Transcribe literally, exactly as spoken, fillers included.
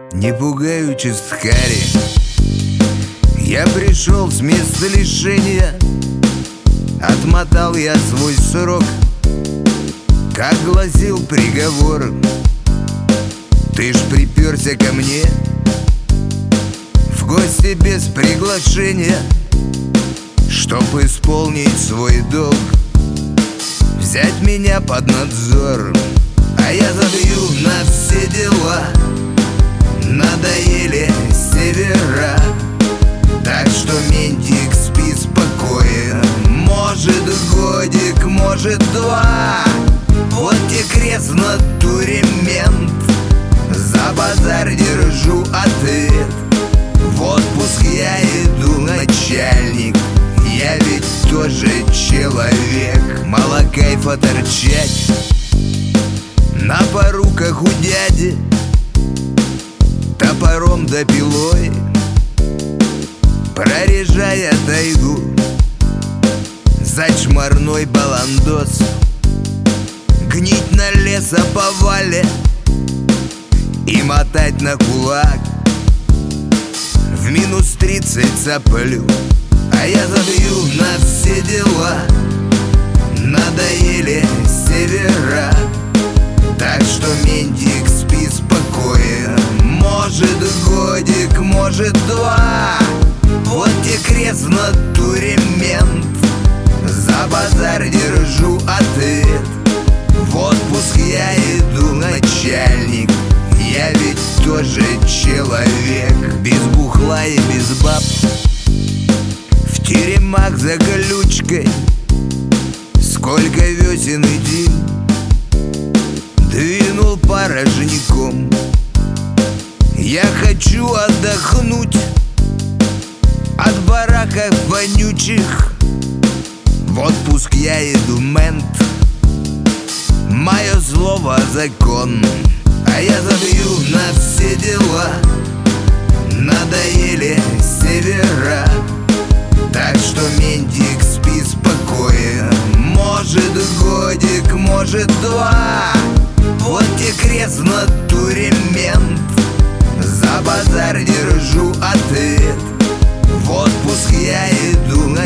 Не пугай участкари. Я пришел с места лишения, отмотал я свой срок, как гласил приговор. Ты ж приперся ко мне в гости без приглашения, чтоб исполнить свой долг, взять меня под надзор. А я забью на все дела, надоели севера. Так что, ментик, спи спокойно. Может годик, может два. Вот тебе крест в натуре, мент. За базар держу ответ. В отпуск я иду, начальник. Я ведь тоже человек. Мало кайфа торчать на поруках у дяди, топором да пилой, прорежая тайгу за чморной баландос. Гнить на лесоповале и мотать на кулак. В минус тридцать соплю, а я забью на все дела. Надоели севера. Так что, ментик, спи спокойно. Может годик, может два. Вот тебе крест в натуре, мент. За базар держу ответ. В отпуск я иду, начальник. Я ведь тоже человек. Без бухла и без баб, в теремах за колючкой. Сколько весен и дней двинул порожняком. Я хочу отдохнуть от бараков вонючих. В отпуск я иду, мент. Мое слово закон. А я забью на все дела. Надоели севера. Так что, ментик, спи спокойно. Может годик, может два. Вот тебе крест в натуре, мент. За базар держу ответ. В отпуск я иду,